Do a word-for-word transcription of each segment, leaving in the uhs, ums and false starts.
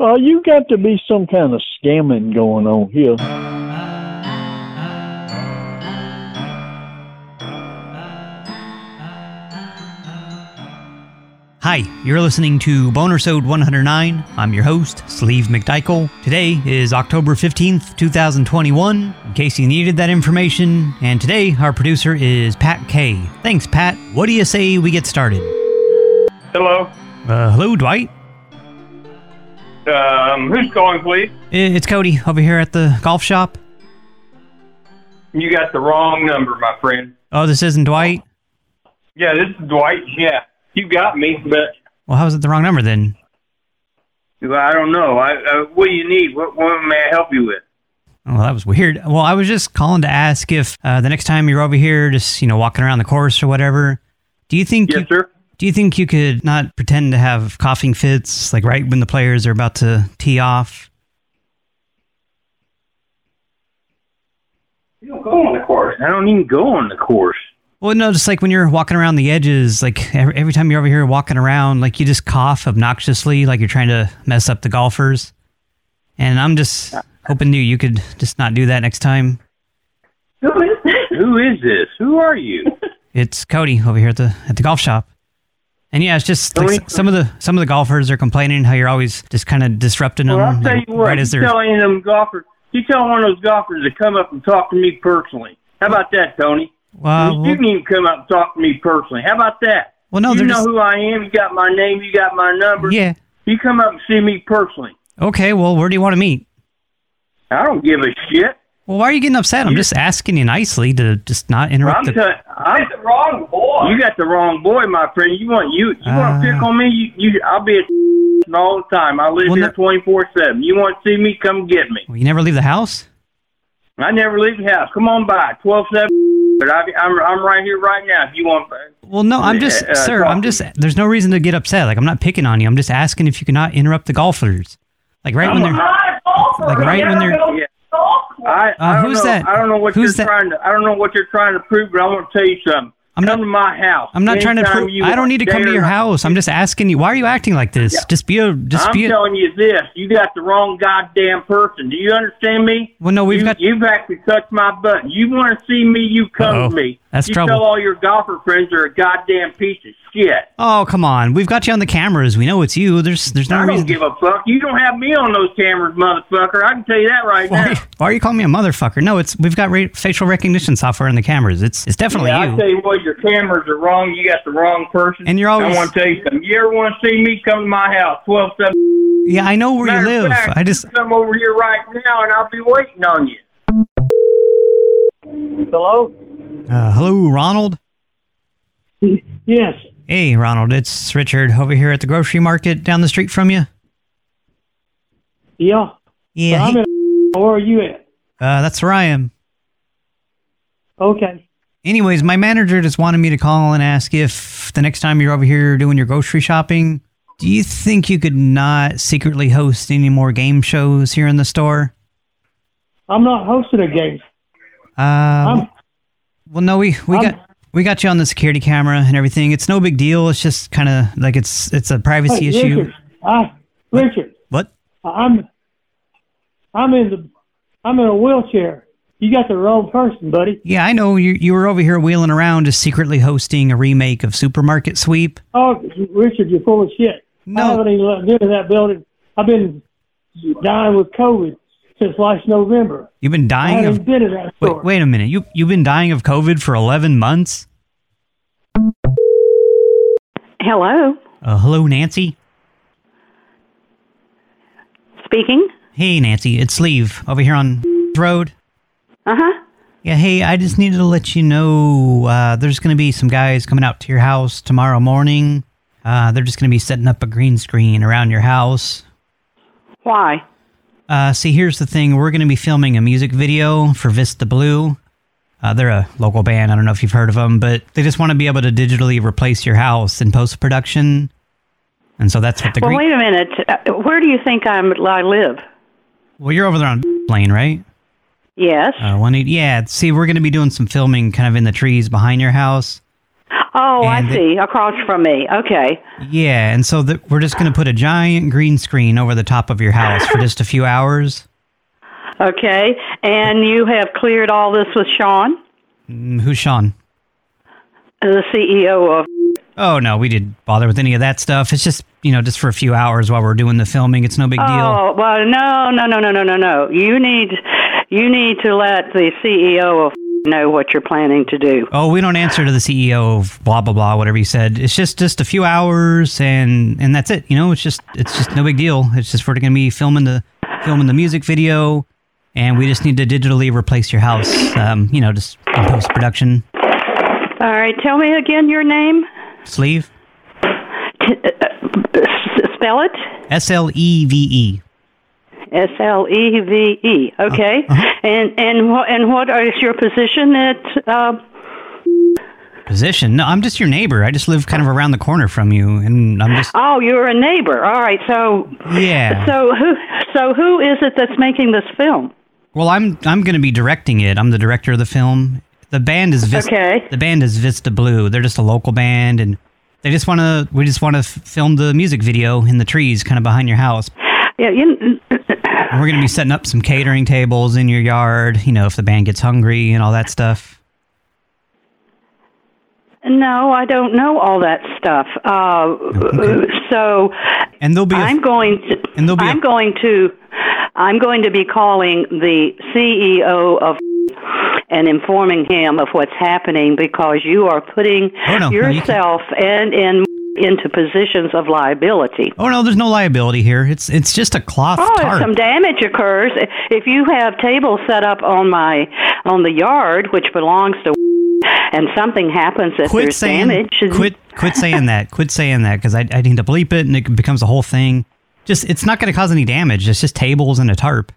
Well, you got to be some kind of scamming going on here. Hi, you're listening to Bonersode one oh nine. I'm your host, Sleeve McDykel. Today is October fifteenth, two thousand twenty-one, in case you needed that information. And today, our producer is Pat K. Thanks, Pat. What do you say we get started? Hello. Uh, hello, Dwight? Um, who's calling, please? It's Cody, over here at the golf shop. You got the wrong number, my friend. Oh, this isn't Dwight? Yeah, this is Dwight. Yeah, you got me, but... Well, how is it the wrong number, then? I don't know. I, uh, what do you need? What, what may I help you with? Well, that was weird. Well, I was just calling to ask if uh, the next time you're over here, just, you know, walking around the course or whatever, do you think... Yes, you, sir? Do you think you could not pretend to have coughing fits, like right when the players are about to tee off? You don't go on the course. I don't even go on the course. Well, no, just like when you're walking around the edges, like every, every time you're over here walking around, like you just cough obnoxiously, like you're trying to mess up the golfers. And I'm just hoping you, you could just not do that next time. Who is this? Who is this? Who are you? It's Cody over here at the at the golf shop. And yeah, it's just like some of the some of the golfers are complaining how you're always just kind of disrupting them. Well, I'll tell like, you what, right as you they're... tell any of them golfers, you tell one of those golfers to come up and talk to me personally. How about that, Tony? Well, you, well, you can even come up and talk to me personally. How about that? Well, no, you they're know just... who I am. You got my name. You got my number. Yeah. You come up and see me personally. Okay, well, where do you want to meet? I don't give a shit. Well, why are you getting upset? I'm just asking you nicely to just not interrupt I'm the... I'm the wrong boy. You got the wrong boy, my friend. You want you you Uh, want to pick on me? You, you I'll be at all the time. I live Well, here no- twenty-four seven. You want to see me? Come get me. Well, you never leave the house? I never leave the house. Come on by twelve seven. But I, I'm I'm right here right now. If you want. Well, no, I'm just, Uh, sir, talk I'm to just, me. there's no reason to get upset. Like, I'm not picking on you. I'm just asking if you cannot interrupt the golfers. Like, right when they're... Like, right when they're... Yeah. I, Uh, I don't who's know. that? I don't know what Who's you're that? trying to. I don't know what you're trying to prove, but I want to tell you something. I'm come not- to my house. I'm not trying to Anytime prove... you I don't want, need to come day to or your night. house. I'm just asking you. Why are you acting like this? Yeah. Just be a... Just I'm be a... telling you this. You got the wrong goddamn person. Do you understand me? Well, no, we've you, got... You've actually touched my button. You want to see me, you come Uh-oh. to me. That's you trouble. tell all your golfer friends they're a goddamn piece of shit. Oh, come on. We've got you on the cameras. We know it's you. There's there's no I don't reason... give a fuck. You don't have me on those cameras, motherfucker. I can tell you that right Why, now. why are you calling me a motherfucker? No, it's we've got ra- facial recognition software on the cameras. It's it's definitely Yeah, I you. tell you what, your cameras are wrong. You got the wrong person. And you're always- I want to tell you something. You ever want to see me, come to my house, twelve seven. Yeah, I know where you Matter of live. fact, I just... you come over here right now, and I'll be waiting on you. Hello? Uh, hello, Ronald? Yes. Hey, Ronald, it's Richard over here at the grocery market down the street from you. Yeah. Yeah, I'm hey, in. Where are you at? uh, that's where I am. Okay. Anyways, my manager just wanted me to call and ask if the next time you're over here doing your grocery shopping, do you think you could not secretly host any more game shows here in the store? I'm not hosting a game. Uh, I'm, well, no, we, we I'm- got... We got you on the security camera and everything. It's no big deal. It's just kind of like it's it's a privacy hey, issue. Richard, I, Richard, What? I'm, I'm in the, I'm in a wheelchair. You got the wrong person, buddy. Yeah, I know. You you were over here wheeling around just secretly hosting a remake of Supermarket Sweep. Oh, Richard, you're full of shit. No. I haven't even been to that building. I've been dying with COVID since last November. You've been I dying haven't of... been to that store. Wait, wait a minute. You, you've been dying of COVID for eleven months? Hello. Uh, hello, Nancy? Speaking. Hey, Nancy. It's Sleeve over here on Road. Uh-huh. Yeah, hey, I just needed to let you know uh, there's going to be some guys coming out to your house tomorrow morning. Uh, they're just going to be setting up a green screen around your house. Why? Uh, see, here's the thing. We're going to be filming a music video for Vista Blue. Uh, they're a local band. I don't know if you've heard of them, but they just want to be able to digitally replace your house in post-production. And so that's what the... Well, green wait a minute. Uh, where do you think I'm, I live? Well, you're over there on Lane, right? Yes. Uh, one eighty. Yeah, see, we're going to be doing some filming kind of in the trees behind your house. Oh, And I the- see. Across from me. Okay. Yeah, and so the, we're just going to put a giant green screen over the top of your house for just a few hours. Okay. And you have cleared all this with Sean, Mm, Who's Sean? the C E O of... Oh, no, we didn't bother with any of that stuff. It's just, you know, just for a few hours while we're doing the filming. It's no big deal. Oh, well, no, no, no, no, no, no, no. You need, you need to let the C E O of know what you're planning to do. Oh, we don't answer to the C E O of blah, blah, blah, whatever you said. It's just, just a few hours, and and that's it. You know, it's just it's just no big deal. It's just we're going to be filming the filming the music video, and we just need to digitally replace your house, um, you know, just in post-production. All right. Tell me again your name. Sleeve? T- uh, s- spell it. S L E V E. S L E V E. Okay. Uh-huh. And and what and what is your position at? Uh, Position? No, I'm just your neighbor. I just live kind of around the corner from you, and I'm just... oh, you're a neighbor. All right. So Yeah. So who so who is it that's making this film? Well, I'm I'm going to be directing it. I'm the director of the film. The band is Vista. Okay. The band is Vista Blue. They're just a local band, and they just want to. We just want to f- film the music video in the trees, kind of behind your house. Yeah. You, And we're going to be setting up some catering tables in your yard. You know, if the band gets hungry and all that stuff. no, I don't know all that stuff. Uh, Okay. So And there'll be. A, I'm going to. and there'll be a- I'm going to. I'm going to be calling the C E O of and informing him of what's happening because you are putting Oh, no, no, you can't. yourself and in into positions of liability. oh no, there's no liability here. It's it's just a cloth Oh, tarp. if some damage occurs, if you have tables set up on my on the yard, which belongs to, and something happens, if Quit there's saying. damage, Quit quit saying that. Quit saying that because I I need to bleep it and it becomes a whole thing. Just it's not going to cause any damage. It's just tables and a tarp.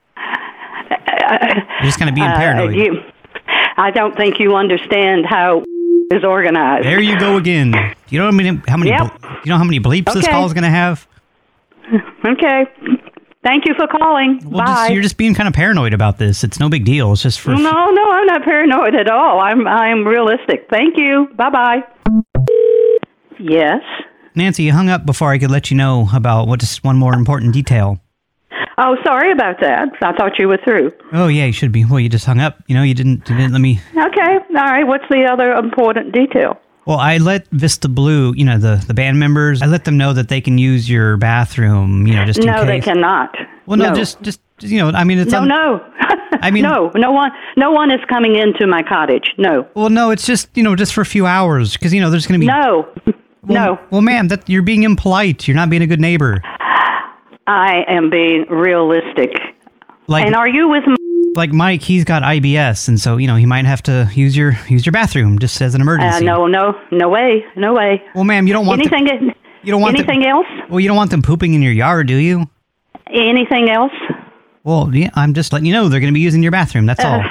You're just kind of being uh, paranoid. you, I don't think you understand how is organized. There you go again. You know how many how many Yep. ble- you know how many bleeps this Okay. call is going to have? Okay. Thank you for calling. Well, Bye. just, you're just being kind of paranoid about this. It's no big deal. It's just for No, no, I'm not paranoid at all. I'm I'm realistic. Thank you. Bye bye. Yes. Nancy, you hung up before I could let you know about what just one more important detail. Oh, sorry about that. I thought you were through. Oh yeah, you should be. Well, you just hung up. You know, you didn't you didn't let me. Okay. All right. What's the other important detail? Well, I let Vista Blue, you know, the the band members, I let them know that they can use your bathroom, you know, just in No, case. they cannot. Well, no, no. just just you know, I mean, it's No, un- no. I mean- no, no one, no one is coming into my cottage. No, Well, no, it's just you know, just for a few hours because you know, there's going to be no, Well, no. Well, ma'am, that you're being impolite. You're not being a good neighbor. I am being realistic. Like And are you with me? like Mike, he's got I B S, and so you know he might have to use your use your bathroom just as an Uh, emergency. no, no, no way, no way. Well, ma'am, you don't want Anything? them, you don't want them- anything else? well, you don't want them pooping in your yard, do you? Anything else? Well, yeah, I'm just letting you know they're going to be using your bathroom. That's all.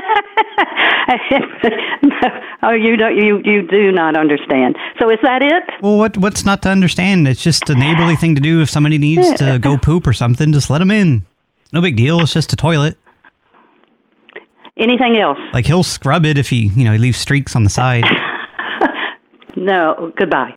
Oh, you don't. You you do not understand. So is that it? Well, what what's not to understand? It's just a neighborly thing to do. If somebody needs to go poop or something, just let them in. No big deal. It's just a toilet. Anything else? Like he'll scrub it if he, you know, he leaves streaks on the side. No. Goodbye.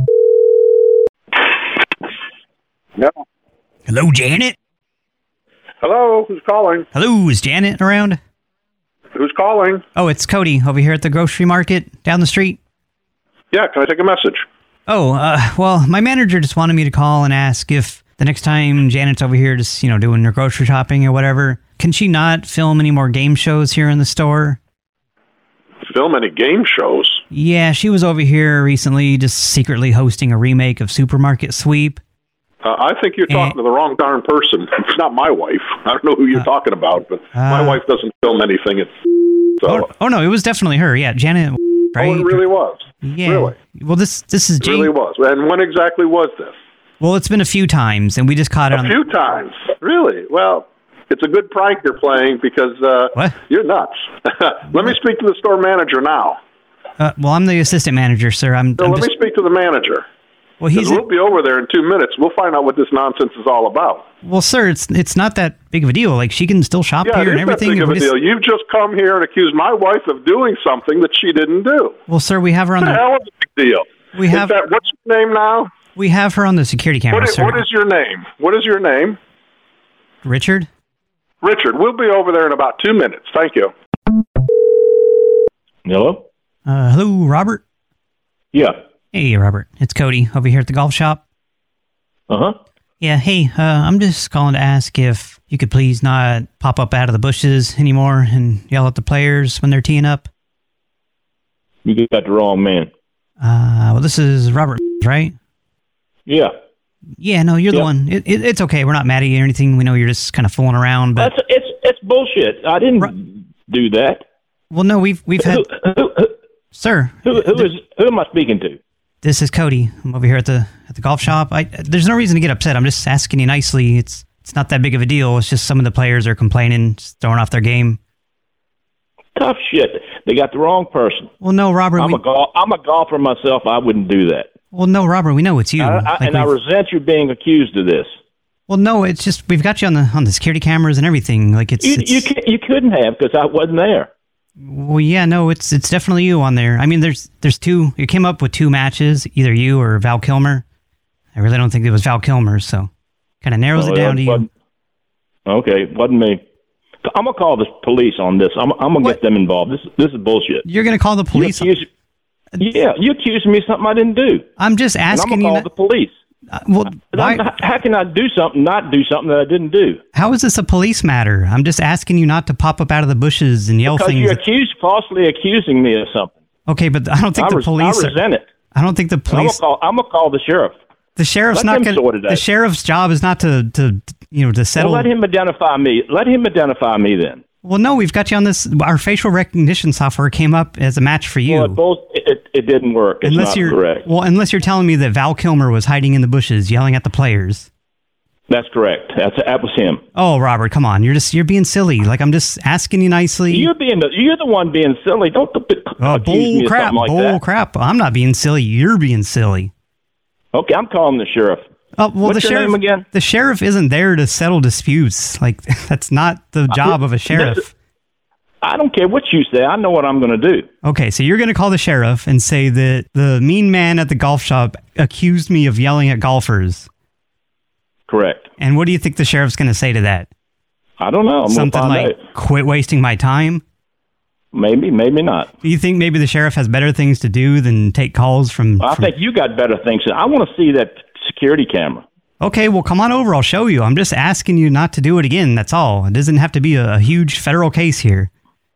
No. Hello, Janet. Hello, who's calling? Hello, is Janet around? Who's calling? Oh, it's Cody over here at the grocery market down the street. Yeah, can I take a message? Oh, uh, well, my manager just wanted me to call and ask if the next time Janet's over here just, you know, doing her grocery shopping or whatever, can she not film any more game shows here in the store? Film any game shows? Yeah, she was over here recently just secretly hosting a remake of Supermarket Sweep. Uh, I think you're talking Eh. to the wrong darn person. It's not my wife. I don't know who you're talking about, but my uh, wife doesn't film anything. It's, so, Oh, oh, no, it was definitely her. Yeah, Janet, right? oh, it really was. Yeah. Really? Well, this this is It Jane. really was. And when exactly was this? Well, it's been a few times, and we just caught it A on. few times. Really? Well, it's a good prank you're playing because uh, What? you're nuts. Let me speak to the store manager now. Uh, well, I'm the assistant manager, sir. I'm. So I'm let just, me speak to the manager. Well, he's we'll be over there in two minutes. We'll find out what this nonsense is all about. Well, sir, it's it's not that big of a deal. Like, she can still shop yeah, here and it is everything. That big of a just... deal. You've just come here and accused my wife of doing something that she didn't do. Well, sir, we have her on the... the... hell is a big deal? We have... Is that, what's your name now? We have her on the security camera, what is, sir. What is your name? What is your name? Richard? Richard, we'll be over there in about two minutes. Thank you. Hello? Uh, hello, Robert? Yeah. Hey, Robert. It's Cody over here at the golf shop. Uh-huh. Yeah, hey, uh, I'm just calling to ask if you could please not pop up out of the bushes anymore and yell at the players when they're teeing up. You got the wrong man. Uh, well, this is Robert, right? Yeah. Yeah, no, you're yeah. the one. It, it, it's okay. We're not mad at you or anything. We know you're just kind of fooling around, but... That's, it's it's bullshit. I didn't right. do that. Well, no, we've we've had... Who, who, who, Sir. Who, who, is, who am I speaking to? This is Cody. I'm over here at the at the golf shop. I, there's no reason to get upset. I'm just asking you nicely. It's it's not that big of a deal. It's just some of the players are complaining, just throwing off their game. Tough shit. They got the wrong person. Well, no, Robert. I'm, we, a, gol- I'm a golfer myself. I wouldn't do that. Well, no, Robert. We know it's you. I, I, like and I resent you being accused of this. Well, no, it's just we've got you on the on the security cameras and everything. Like it's you it's, you, can, you couldn't have because I wasn't there. Well, yeah, no, it's it's definitely you on there. I mean, there's there's two. You came up with two matches, either you or Val Kilmer. I really don't think it was Val Kilmer, so kind of narrows no, it down to you. Okay, wasn't me. I'm gonna call the police on this. I'm I'm gonna what? get them involved. This this is bullshit. You're gonna call the police? You accuse, yeah, you accused me of something I didn't do. I'm just asking and I'm gonna you. call not, the police. Uh, well, why, how can I do something, not do something that I didn't do? How is this a police matter? I'm just asking you not to pop up out of the bushes and yell because things. Because you're accused, falsely accusing me of something. Okay, but I don't think I the res- police... I resent are, it. I don't think the police... I'm going to call the sheriff. The sheriff's let not going to... The sheriff's job is not to, to, you know, to settle... Well, let him identify me. Let him identify me then. Well, no, we've got you on this... Our facial recognition software came up as a match for you. Well, it, both, it, it didn't work. It's unless not you're, correct. Well, unless you're telling me that Val Kilmer was hiding in the bushes yelling at the players. That's correct. That's that was him. Oh, Robert, come on! You're just you're being silly. Like I'm just asking you nicely. You're being the, you're the one being silly. Don't oh, bull me crap! Like bull that. crap! I'm not being silly. You're being silly. Okay, I'm calling the sheriff. Oh well, What's the your sheriff name again? The sheriff isn't there to settle disputes. Like that's not the job of a sheriff. I don't care what you say. I know what I'm going to do. Okay, so you're going to call the sheriff and say that the mean man at the golf shop accused me of yelling at golfers. Correct. And what do you think the sheriff's going to say to that? I don't know. I'm Something like, out. Quit wasting my time? Maybe, maybe not. Do you think maybe the sheriff has better things to do than take calls from... I from... think you got better things. I want to see that security camera. Okay, well, come on over. I'll show you. I'm just asking you not to do it again. That's all. It doesn't have to be a, a huge federal case here.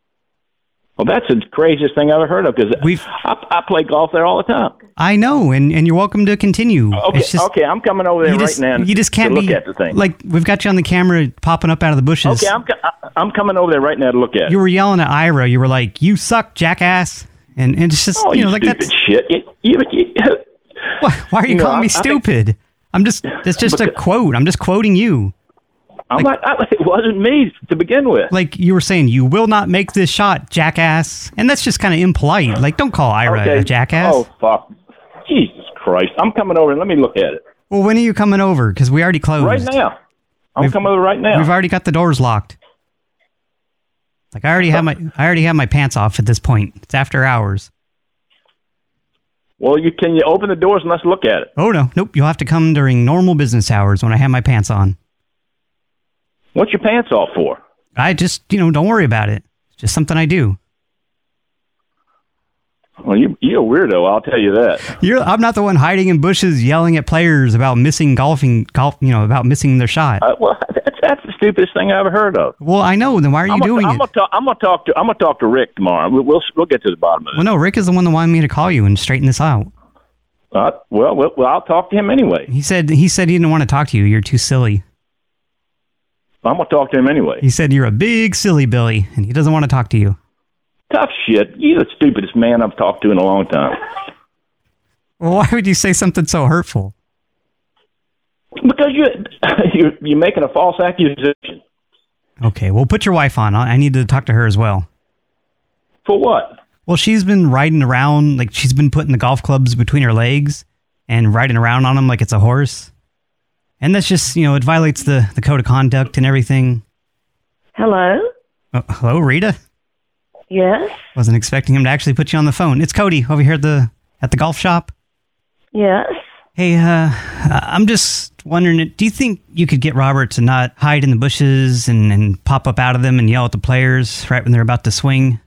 Well, that's the craziest thing I've ever heard of because I, I play golf there all the time. I know, and, and you're welcome to continue. Okay, just, okay, I'm coming over there right just, now. You just can't to look be at the thing. Like we've got you on the camera popping up out of the bushes. Okay, I'm I'm coming over there right now to look at it. You were yelling at Ira. You were like, "You suck, jackass!" And, and it's just oh, you know you like stupid that's shit. You, you, you, why, why are you, you calling know, me I, stupid? I think, I'm just it's just a quote. I'm just quoting you. I'm like, not, I, it wasn't me to begin with. Like you were saying, you will not make this shot, jackass. And that's just kind of impolite. Like, don't call Ira okay. a jackass. Oh, fuck. Jesus Christ. I'm coming over and let me look at it. Well, when are you coming over? Because we already closed. Right now. I'm we've, coming over right now. We've already got the doors locked. Like, I already have my I already have my pants off at this point. It's after hours. Well, you can you open the doors and let's look at it? Oh, no. Nope. You'll have to come during normal business hours when I have my pants on. What's your pants off for? I just, you know, don't worry about it. It's just something I do. Well, you, you're a weirdo, I'll tell you that. You're, I'm not the one hiding in bushes yelling at players about missing golfing, golf, you know, about missing their shot. Uh, well, that's, that's the stupidest thing I ever heard of. Well, I know. Then why are you I'm doing a, I'm it? Gonna talk, I'm going to talk to I'm gonna talk to Rick tomorrow. We'll, we'll we'll get to the bottom of it. Well, no, Rick is the one that wanted me to call you and straighten this out. Uh, well, well, well, I'll talk to him anyway. He said he said he didn't want to talk to you. You're too silly. I'm going to talk to him anyway. He said you're a big silly Billy, and he doesn't want to talk to you. Tough shit. You're the stupidest man I've talked to in a long time. Well, why would you say something so hurtful? Because you, you're, you're making a false accusation. Okay, well, put your wife on. I need to talk to her as well. For what? Well, she's been riding around, like she's been putting the golf clubs between her legs, and riding around on him like it's a horse. And that's just, you know, it violates the, the code of conduct and everything. Hello? Oh, hello, Rita? Yes? Wasn't expecting him to actually put you on the phone. It's Cody over here at the at the golf shop. Yes? Hey, uh, I'm just wondering, do you think you could get Robert to not hide in the bushes and, and pop up out of them and yell at the players right when they're about to swing?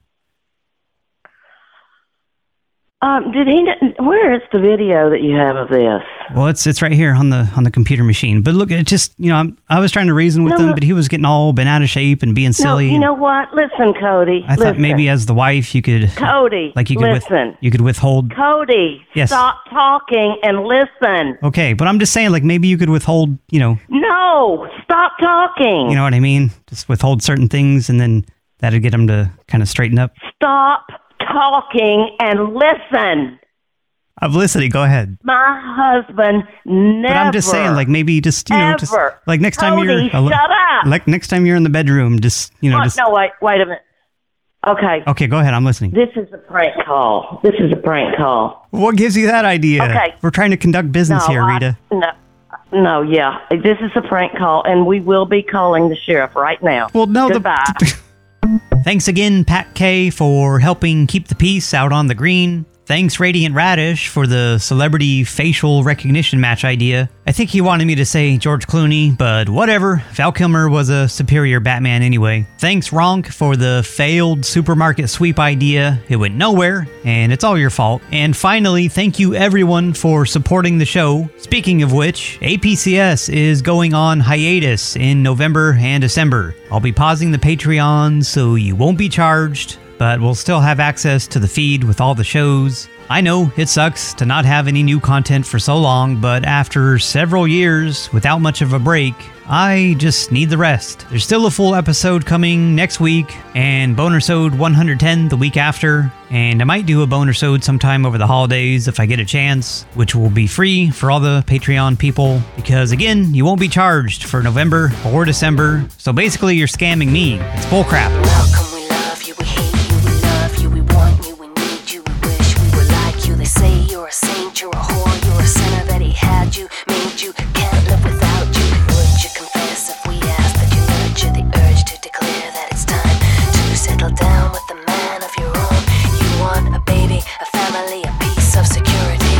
Um, did he? Where is the video that you have of this? Well, it's it's right here on the on the computer machine. But look, it just, you know, I'm, I was trying to reason with no, him, no. but he was getting all bent out of shape and being silly. No, you know what? Listen, Cody. I listen. thought maybe as the wife you could, Cody. like you could, listen. With, you could withhold. Cody. Yes. Stop talking and listen. Okay, but I'm just saying, like maybe you could withhold, you know. No, stop talking. You know what I mean? Just withhold certain things, and then that'd get him to kind of straighten up. Stop talking and listen. I'm listening. Go ahead. My husband never. But I'm just saying, like maybe just you know, ever. just like next time Cody, you're shut up. like next time you're in the bedroom, just you know, what? just No, wait, wait a minute. Okay. Okay, go ahead. I'm listening. This is a prank call. This is a prank call. What gives you that idea? Okay. We're trying to conduct business no, here, I, Rita. No, no, yeah. This is a prank call, and we will be calling the sheriff right now. Well, no. Goodbye. The, Thanks again, Pat K, for helping keep the peace out on the green. Thanks, Radiant Radish, for the celebrity facial recognition match idea. I think he wanted me to say George Clooney, but whatever. Val Kilmer was a superior Batman anyway. Thanks, Ronk, for the failed supermarket sweep idea. It went nowhere, and it's all your fault. And finally, thank you everyone for supporting the show. Speaking of which, A P C S is going on hiatus in November and December. I'll be pausing the Patreon, so you won't be charged, but we'll still have access to the feed with all the shows. I know it sucks to not have any new content for so long, but after several years without much of a break, I just need the rest. There's still a full episode coming next week, and Bonersode one hundred ten the week after, and I might do a Bonersode sometime over the holidays if I get a chance, which will be free for all the Patreon people, because again, you won't be charged for November or December, so basically you're scamming me. It's bullcrap. Welcome, we love you, we hate you, we love you, we want you, we need you, we wish we were like you. They say you're a saint, you're a whore, you're a sinner, that he had you, made you, can't live without you. Would you confess if we asked that you nurture the urge to declare that it's time to settle down with a man of your own? You want a baby, a family, a piece of security.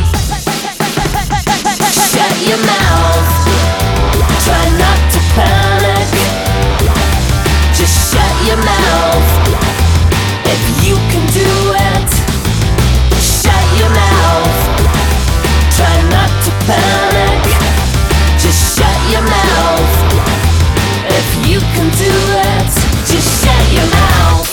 Shut your mouth, try not to panic. Just shut your mouth. If you can do it, shut your mouth. Try not to panic. Just shut your mouth. If you can do it, just shut your mouth.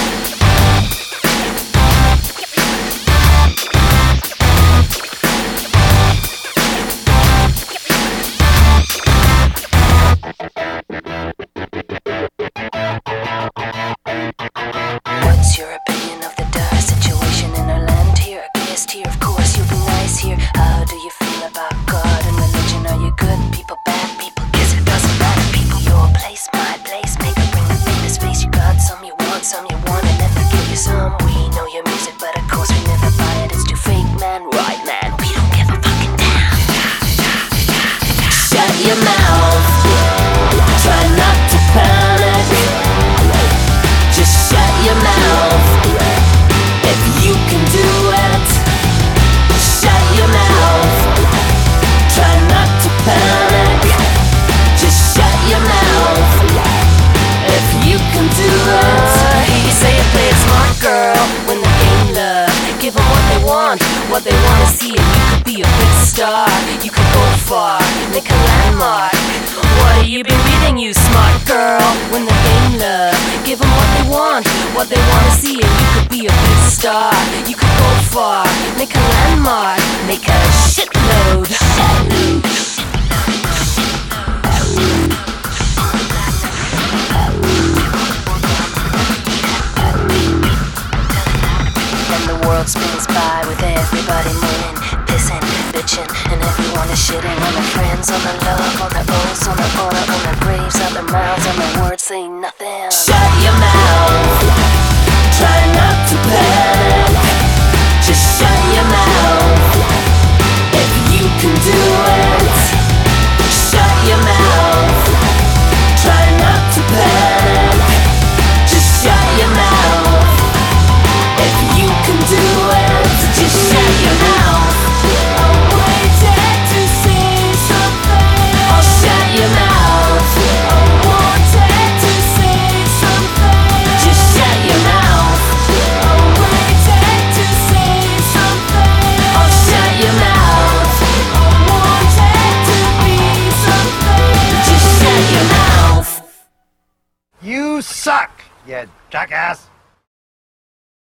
What's your opinion of the dire situation in our land here? A guest here, of course, you'll be nice here. How do you feel about God and religion? Are you good people, bad people? Guess it doesn't matter, people. Your place, my place, make or bring the famous face. You got some you want, some you want, and never give you some. We know your music, but of course we never buy it. It's too fake, man, right, man? We don't give a fucking damn. Shut your mouth. Try not to panic. Just shut your mouth. If you can do it, shut your mouth. Try not to panic. Just shut your mouth. If you can do it. You say you play it smart, girl, when the game love. Give them what they want, what they want to see. And you could be a big star. You could go far, make a landmark. What have you been reading, you smart girl? When the game love, give them what they want, what they want to see. And you could be a big star. You could go far, make a landmark, make a shitload. And the world spins by with everybody moaning, pissing, bitching, and everyone is shitting on their friends, on their love, on their oaths, on their honor, on their graves, on their mouths, on their words say nothing. Shut your mouth. Try not to panic. Just shut your mouth. If you suck, you jackass.